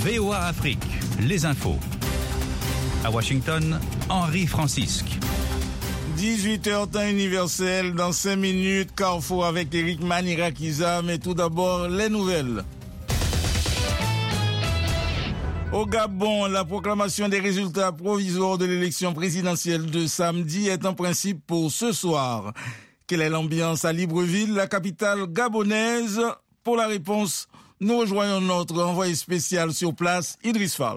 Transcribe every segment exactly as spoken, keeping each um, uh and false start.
V O A Afrique, les infos. À Washington, Henri Francisque. dix-huit heures temps universel, dans cinq minutes, Carrefour avec Eric Manirakiza, mais tout d'abord, les nouvelles. Au Gabon, la proclamation des résultats provisoires de l'élection présidentielle de samedi est en principe pour ce soir. Quelle est l'ambiance à Libreville, la capitale gabonaise? Pour la réponse, nous rejoignons notre envoyé spécial sur place, Idriss Fall.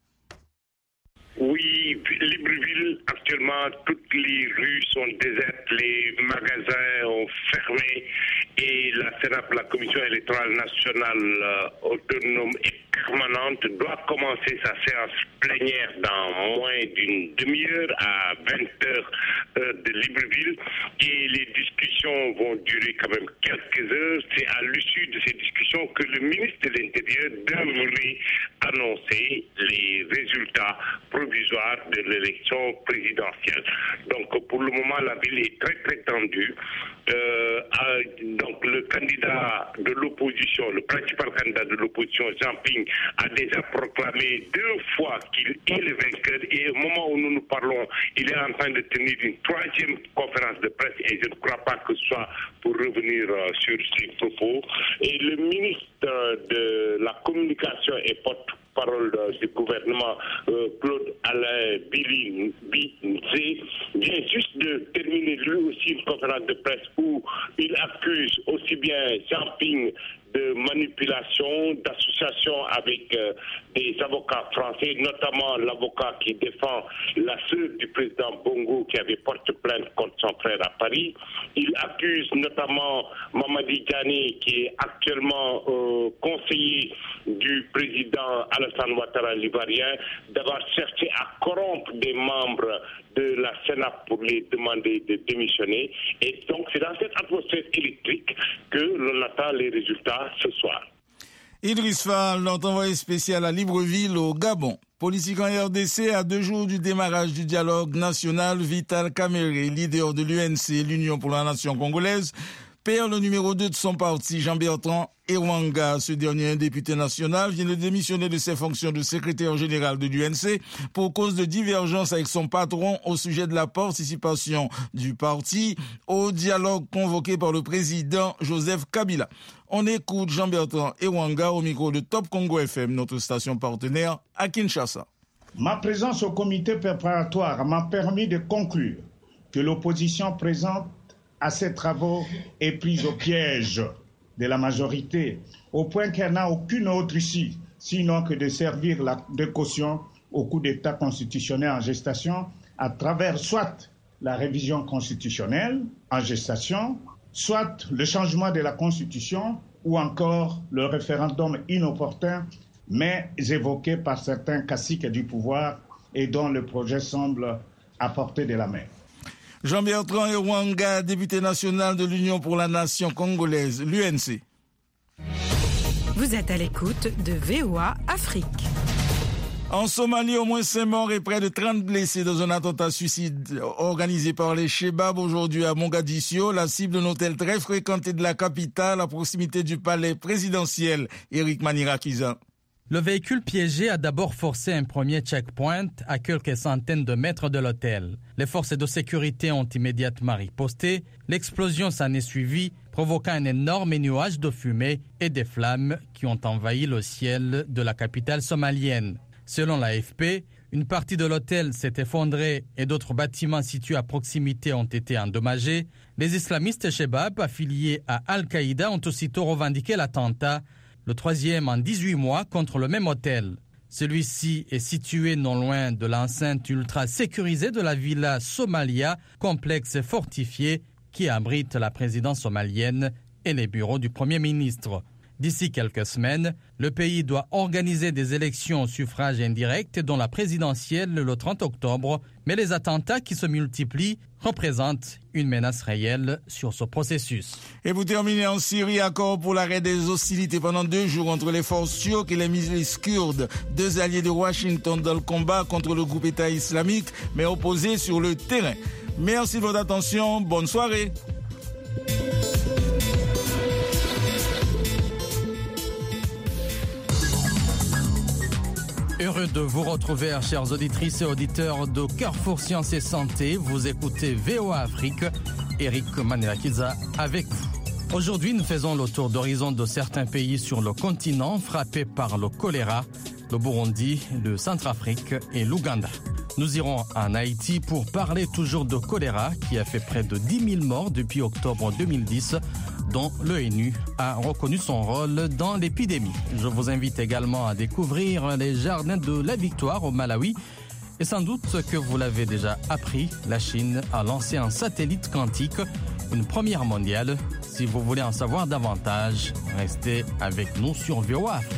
Oui, Libreville, actuellement, toutes les rues sont désertes, les magasins ont fermé et la CENAP, la Commission électorale nationale euh, autonome et permanente, doit commencer sa séance plénière dans moins d'une demi-heure à vingt heures euh, de Libreville et les discussions vont durer quand même quelques heures. C'est à l'issue de ces discussions que le ministre de l'Intérieur devrait annoncer les résultats provisoires de l'élection présidentielle. Donc pour le moment, la ville est très très tendue. Euh, à, donc le candidat de l'opposition, le principal candidat de l'opposition, Jean Ping, a déjà proclamé deux fois qu'il est le vainqueur et au moment où nous nous parlons, il est en train de tenir une troisième conférence de presse et je ne crois pas que ce soit pour revenir euh, sur ses propos. Et le ministre euh, de la communication et porte-parole du gouvernement, euh, Claude Alain Billy Bizé, vient juste de terminer lui aussi une conférence de presse où il accuse aussi bien Jean Ping de manipulation, d'association avec euh, des avocats français, notamment l'avocat qui défend la sœur du président Bongo qui avait porté plainte contre son frère à Paris. Il accuse notamment Mamadi Diané qui est actuellement euh, conseiller du président Alassane Ouattara l'ivoirien d'avoir cherché à corrompre des membres de la CENAP pour les demander de démissionner. Et donc c'est dans cette atmosphère électrique que l'on attend les résultats ce soir. Idriss Fall, notre envoyé spécial à Libreville au Gabon. Politique en R D C, à deux jours du démarrage du dialogue national, Vital Kamerhe, leader de l'U N C, l'Union pour la Nation congolaise, perd le numéro deux de son parti, Jean-Bertrand Ewanga. Ce dernier, un député national, vient de démissionner de ses fonctions de secrétaire général de l'U N C pour cause de divergence avec son patron au sujet de la participation du parti au dialogue convoqué par le président Joseph Kabila. On écoute Jean-Bertrand Ewanga au micro de Top Congo F M, notre station partenaire à Kinshasa. Ma présence au comité préparatoire m'a permis de conclure que l'opposition présente à ces travaux est prise au piège de la majorité, au point qu'elle n'a aucune autre issue, sinon que de servir la, de caution au coup d'État constitutionnel en gestation, à travers soit la révision constitutionnelle en gestation, soit le changement de la Constitution, ou encore le référendum inopportun, mais évoqué par certains caciques du pouvoir et dont le projet semble à portée de la main. Jean-Bertrand Ewanga, député national de l'Union pour la Nation congolaise, l'U N C. Vous êtes à l'écoute de V O A Afrique. En Somalie, au moins cinq morts et près de trente blessés dans un attentat suicide organisé par les Chebab aujourd'hui à Mogadiscio, la cible d'un hôtel très fréquenté de la capitale à proximité du palais présidentiel. Eric Manirakiza. Le véhicule piégé a d'abord forcé un premier checkpoint à quelques centaines de mètres de l'hôtel. Les forces de sécurité ont immédiatement riposté. L'explosion s'en est suivie, provoquant un énorme nuage de fumée et des flammes qui ont envahi le ciel de la capitale somalienne. Selon l'A F P, une partie de l'hôtel s'est effondrée et d'autres bâtiments situés à proximité ont été endommagés. Les islamistes Chebab affiliés à Al-Qaïda ont aussitôt revendiqué l'attentat, le troisième en dix-huit mois contre le même hôtel. Celui-ci est situé non loin de l'enceinte ultra sécurisée de la Villa Somalia, complexe fortifié qui abrite la présidence somalienne et les bureaux du Premier ministre. D'ici quelques semaines, le pays doit organiser des élections au suffrage indirect, dont la présidentielle le trente octobre, mais les attentats qui se multiplient représentent une menace réelle sur ce processus. Et pour terminer en Syrie, accord pour l'arrêt des hostilités pendant deux jours entre les forces turques et les milices kurdes, deux alliés de Washington dans le combat contre le groupe État islamique, mais opposés sur le terrain. Merci de votre attention, bonne soirée. Heureux de vous retrouver, chers auditrices et auditeurs de Carrefour Sciences et Santé. Vous écoutez V O A Afrique. Eric Manelakiza avec vous. Aujourd'hui, nous faisons le tour d'horizon de certains pays sur le continent frappés par le choléra, le Burundi, le Centrafrique et l'Ouganda. Nous irons en Haïti pour parler toujours de choléra qui a fait près de dix mille morts depuis octobre deux mille dix, dont l'O N U a reconnu son rôle dans l'épidémie. Je vous invite également à découvrir les jardins de la Victoire au Malawi. Et sans doute que vous l'avez déjà appris, la Chine a lancé un satellite quantique, une première mondiale. Si vous voulez en savoir davantage, restez avec nous sur V O A Afrique.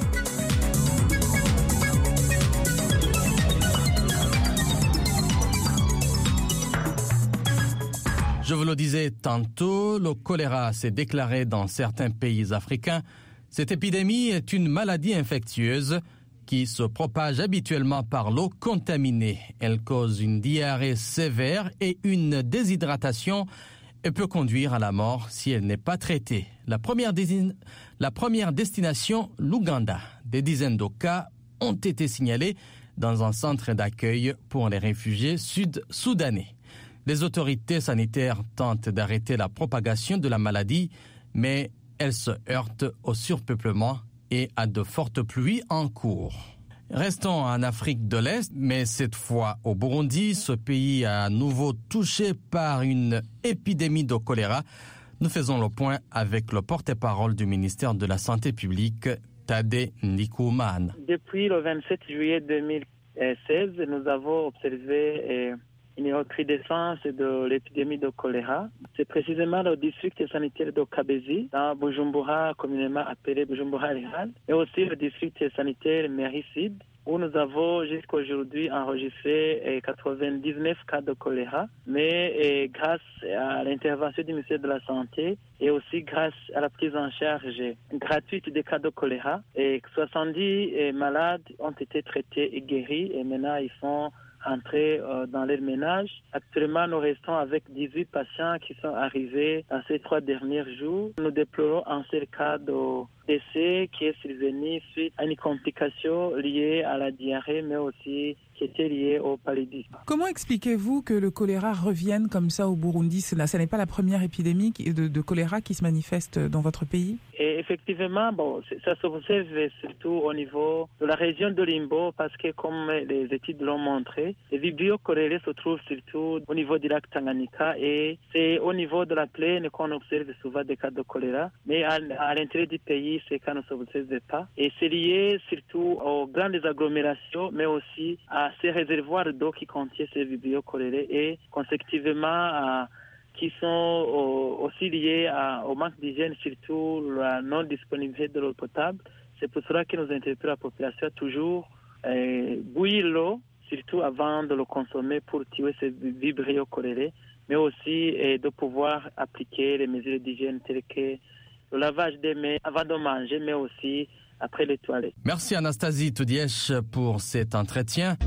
Je vous le disais tantôt, le choléra s'est déclaré dans certains pays africains. Cette épidémie est une maladie infectieuse qui se propage habituellement par l'eau contaminée. Elle cause une diarrhée sévère et une déshydratation et peut conduire à la mort si elle n'est pas traitée. La première, dési- la première destination, l'Ouganda. Des dizaines de cas ont été signalés dans un centre d'accueil pour les réfugiés sud-soudanais. Les autorités sanitaires tentent d'arrêter la propagation de la maladie, mais elles se heurtent au surpeuplement et à de fortes pluies en cours. Restons en Afrique de l'Est, mais cette fois au Burundi, ce pays à nouveau touché par une épidémie de choléra. Nous faisons le point avec le porte-parole du ministère de la Santé publique, Tade Ndikumana. Depuis le vingt-sept juillet deux mille seize, nous avons observé une recrudescence de l'épidémie de choléra. C'est précisément le district sanitaire de Kabezi, dans Bujumbura, communément appelé Bujumbura Rural, et aussi le district sanitaire Méricide, où nous avons jusqu'à aujourd'hui enregistré quatre-vingt-dix-neuf cas de choléra, mais grâce à l'intervention du ministère de la Santé et aussi grâce à la prise en charge gratuite des cas de choléra, et soixante-dix malades ont été traités et guéris, et maintenant ils font entrer euh, dans leur ménage. Actuellement, nous restons avec dix-huit patients qui sont arrivés dans ces trois derniers jours. Nous déplorons un seul cas de décès qui est survenu suite à une complication liée à la diarrhée, mais aussi qui était liée au paludisme. Comment expliquez-vous que le choléra revienne comme ça au Burundi? Ce n'est pas la première épidémie de, de choléra qui se manifeste dans votre pays? Et effectivement, bon, ça s'observe surtout au niveau de la région de Limbo, parce que comme les études l'ont montré, les vibrio chorélés se trouvent surtout au niveau du lac Tanganyika, et c'est au niveau de la plaine qu'on observe souvent des cas de choléra, mais à, à l'intérieur du pays, ces cas ne s'observent pas. Et c'est lié surtout aux grandes agglomérations, mais aussi à ces réservoirs d'eau qui contiennent ces vibrio chorélés et consécutivement à qui sont aussi liés à, au manque d'hygiène, surtout la non-disponibilité de l'eau potable. C'est pour cela que nous interpellons la population à toujours euh, bouillir l'eau, surtout avant de le consommer pour tuer ces vibrio chorélés, mais aussi euh, de pouvoir appliquer les mesures d'hygiène telles que le lavage des mains avant de manger, mais aussi après les toilettes. Merci Anastasie Toudièche pour cet entretien.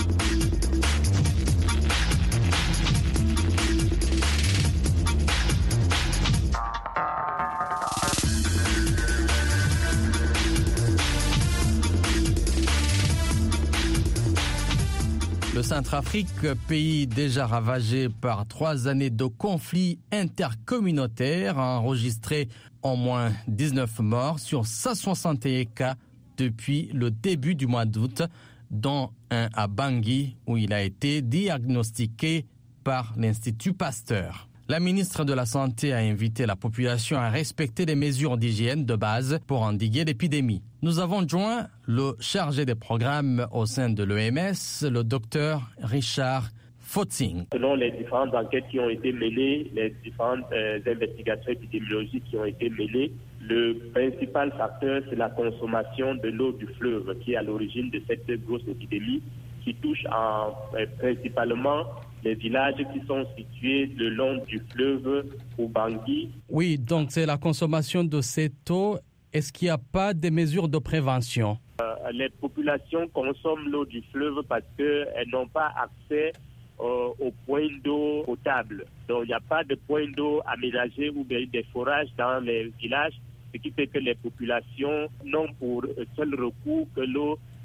Le Centrafrique, pays déjà ravagé par trois années de conflits intercommunautaires, a enregistré au moins dix-neuf morts sur cent soixante et un cas depuis le début du mois d'août, dont un à Bangui où il a été diagnostiqué par l'Institut Pasteur. La ministre de la Santé a invité la population à respecter les mesures d'hygiène de base pour endiguer l'épidémie. Nous avons joint le chargé des programmes au sein de l'O M S, le docteur Richard Fotzing. Selon les différentes enquêtes qui ont été menées, les différentes euh, investigations épidémiologiques qui ont été menées, le principal facteur, c'est la consommation de l'eau du fleuve qui est à l'origine de cette grosse épidémie qui touche en, euh, principalement les villages qui sont situés le long du fleuve Ubangui. Oui, donc c'est la consommation de cette eau. Est-ce qu'il n'y a pas de mesures de prévention? euh, Les populations consomment l'eau du fleuve parce qu'elles n'ont pas accès euh, aux points d'eau potable. Donc il n'y a pas de points d'eau aménagés ou bien des forages dans les villages, ce qui fait que les populations n'ont pour seul recours que l'eau